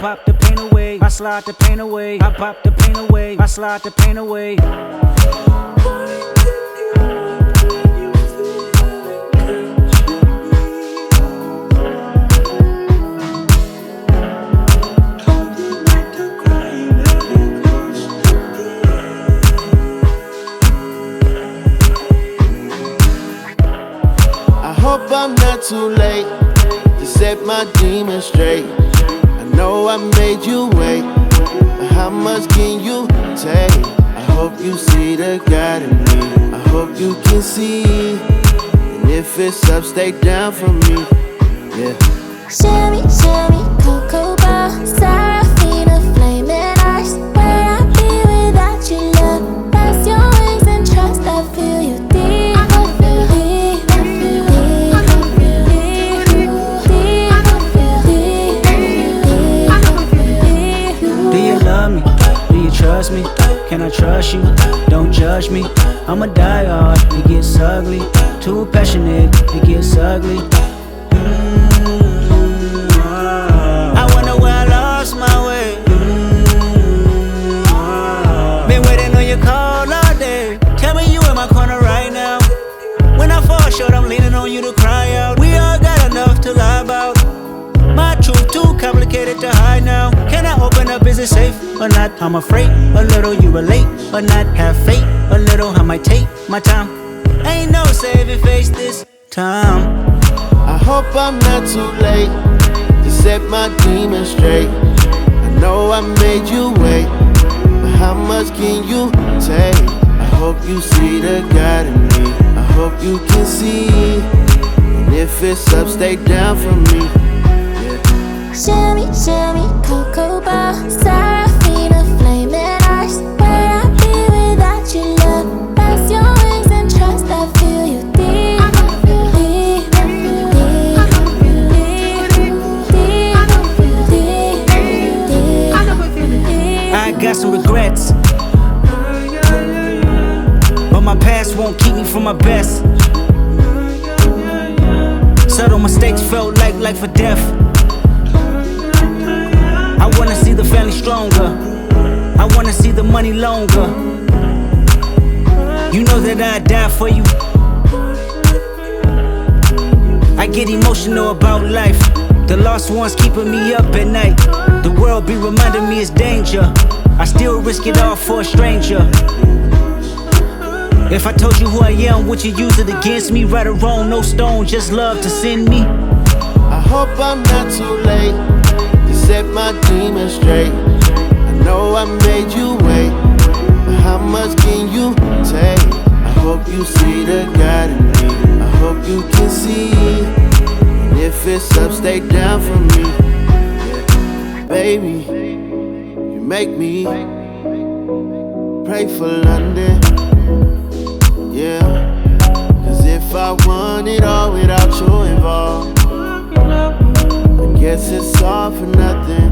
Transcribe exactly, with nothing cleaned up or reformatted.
pop the pain away, I slide the pain away. I pop the pain away, I slide the pain away. I hope I'm not too late to set my demons straight. I know I made you wait, but how much can you take? I hope you see the God in me. I hope you can see, and if it's up, stay down for me. Yeah. Shimmy, shimmy, cocoa bar, Seraphina, flaming eyes. Where I be without you, love? Press your wings and trust. I feel you deep. I feel deep. I feel deep. I feel deep. I feel deep. I feel deep. Do you love me? Do you trust me? Can I trust you? Don't judge me. I'ma die hard, it gets ugly. Too passionate, it gets ugly. I wonder where I lost my way. Been waiting on your call all day. Tell me you in my corner right now. When I fall short, I'm leaning on you to cry out. We all got enough to lie about. My truth too complicated to hide now. Can I open up, is it safe or not? I'm afraid a little you relate or not. Have faith a little, I might take my time. Ain't no saving face this time. I hope I'm not too late to set my demons straight. I know I made you wait, but how much can you take? I hope you see the God in me. I hope you can see, and if it's up, stay down for me. Yeah. Shimmy, shimmy, cocoa bar, Seraphina, flaming eyes. Where I be without you, love? Press your wings and trust. I feel you deep. I feel deep. I feel deep. I feel deep. I feel deep. I got some regrets, but my past won't keep me from my best. Subtle mistakes felt like life or death. I wanna see the family stronger. I wanna see the money longer. You know that I'd die for you. I get emotional about life. The lost ones keeping me up at night. The world be reminding me it's danger. I still risk it all for a stranger. If I told you who I am, would you use it against me? Right or wrong, no stone, just love to send me. I hope I'm not too late to set my demons straight. I know I made you wait, but how much can you take? I hope you see the God in me. I hope you can see, and if it's up, stay down for me. Yeah. Baby, you make me pray for London. Yeah, cause if I want it all without you involved, I guess it's all for nothing.